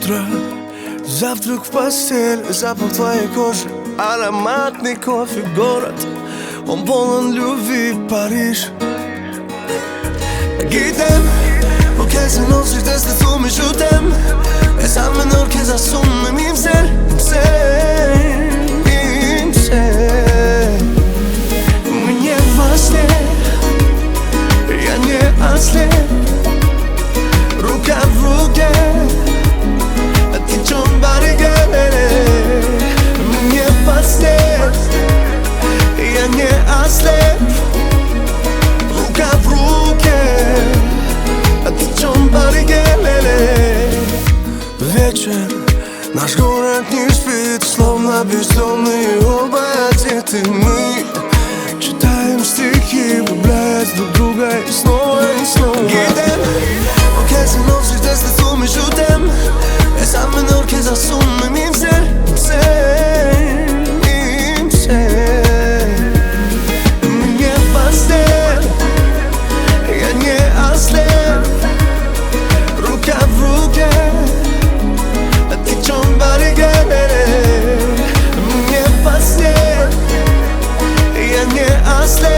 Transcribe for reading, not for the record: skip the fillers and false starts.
утро, завтрак в постель, запах твоей кожи, ароматный кофе, город, он полон любви, Париж. Gitem, por qué se nos desde tu me jutem. Esa menor que se asume mi ser, Мне во сне, я не ослеп. Рука в руке, а ты чем баррикады? Мне во сне, я не ослеп. Рука в руке, а ты чем баррикады? Вечер, наш город не спит, словно бездомные оба одеты. Мы читаем стихи, влюбляясь друг друга и снова и снова. Gitem, porque se nos desde tu me jutem. Esa menor que se asume mi ser, Мне во сне, я не ослеп. Рука в руке, а ты чем баррикады? Мне во сне, я не ослеп.